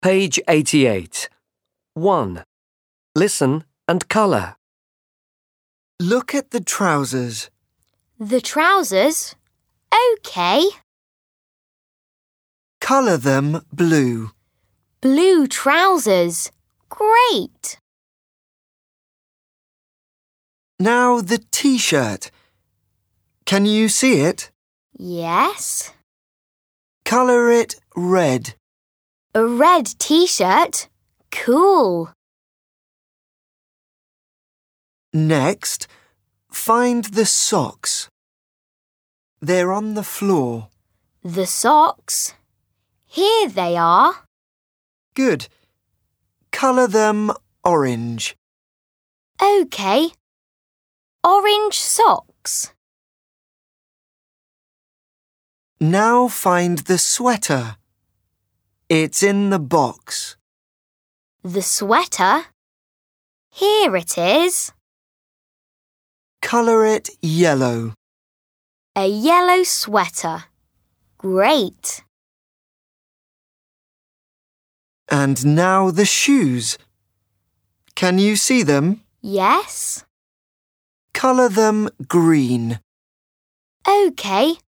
Page 88. 1. Listen and colour. Look at the trousers. The trousers? OK. Colour them blue. Blue trousers. Great. Now the t-shirt. Can you see it? Yes. Colour it red. A red t-shirt? Cool. Next, find the socks. They're on the floor. The socks? Here they are. Good. Colour them orange. OK. Orange socks. Now find the sweater. It's in the box. The sweater? Here it is. Colour it yellow. A yellow sweater. Great. And now the shoes. Can you see them? Yes. Colour them green. OK.